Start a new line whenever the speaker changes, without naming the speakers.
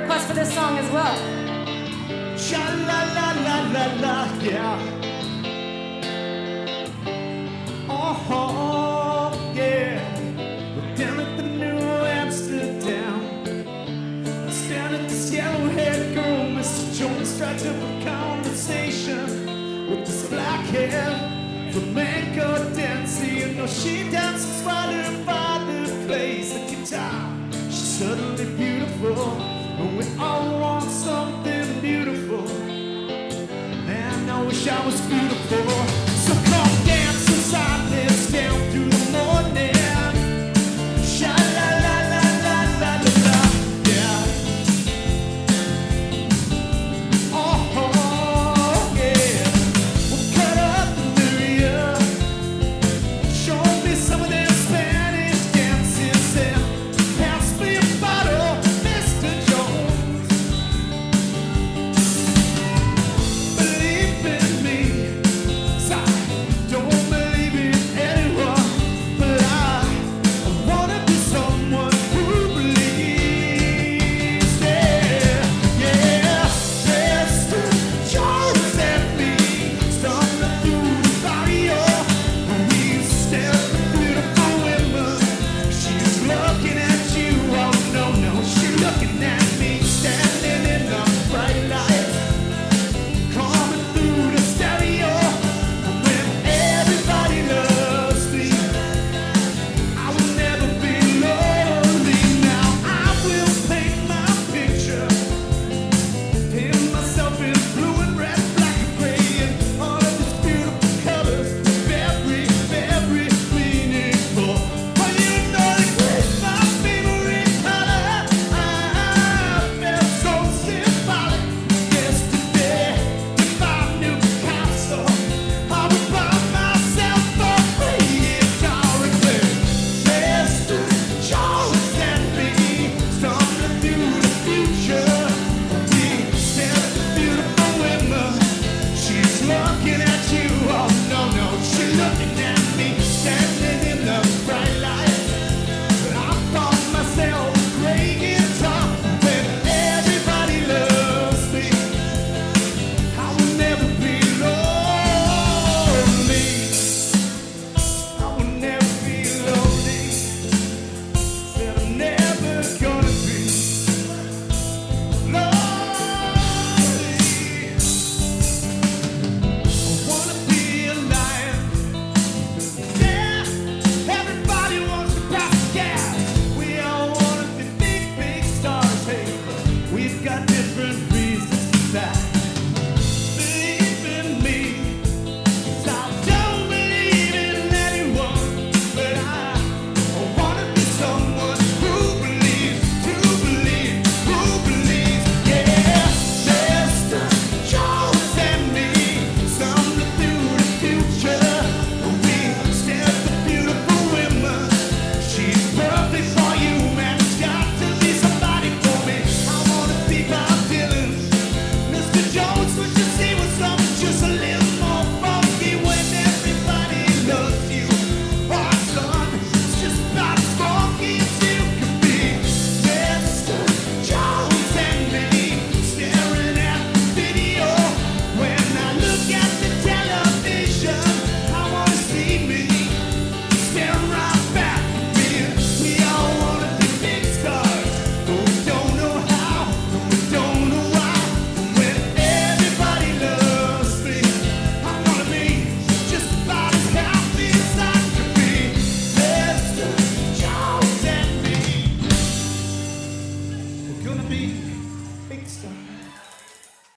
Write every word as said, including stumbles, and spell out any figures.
request for this song as well.
Sha la la la la la, yeah. Oh, yeah. We're down at the New Amsterdam. I stand at this yellow-haired girl, Mister Jones, strikes up a conversation with this black-haired flamenco dancer. You know she dances while her father plays the guitar. She's suddenly beautiful, and we all want something beautiful. Man, I wish I was beautiful. So come dance inside, let's down through the morning. Sha la la la la la la la, yeah. Oh yeah, we'll cut up the area. Show me some of them Spanish dances and pass me a bottle, Mister Jones. Believe in me, 'cause I don't believe in anyone, but I, I wanna be someone who believes. Yeah, yeah. Mister Jones and me stumbling through the barrio. We stare at the beautiful women. She's looking at you. Oh no, no, she's looking at me, standing in the bright light, coming through the stereo. When everybody loves me, I will never be lonely. Now I will paint my picture, paint myself in blue and red, black and gray, and all of these beautiful colors, very, very meaningful. But you know that it's my favorite color. I felt so symbolic yesterday to my new castle. I would buy myself a free guitar and play. Mister Jones and me stumbling through the future. We stare at the beautiful women. She's looking at you. Oh no, no, she's looking at me, standing in the bright light. But I bought myself a great guitar. When everybody loves me, I will never be lonely. I will never be lonely. Said I'm never gonna be lonely. I wanna be alive. Yeah, everybody wants to pass the gas. We all wanna be big, big stars. Hey, we've got different reasons for that. Believe in me, 'cause I don't believe in anyone, but I, I wanna be someone who believes, to believe, who believes. Yeah, Mister Jones and me stumbling through the future. We stare at the beautiful women. She's perfect for you, man. It's got to be somebody for me. I wanna be Bob Dylan. Mister Jones, would you see what's something just a little more funky when everybody loves you? Oh, son, it's just about as funky as you can be. Mister Jones and me staring at the video. When I look at the television, I wanna see me staring right back at me. We all wanna be big stars, but we don't know how, and we don't know why. When everybody loves me, I wanna be just about as happy as I could be. Mister Jones and me, we're gonna be big stars.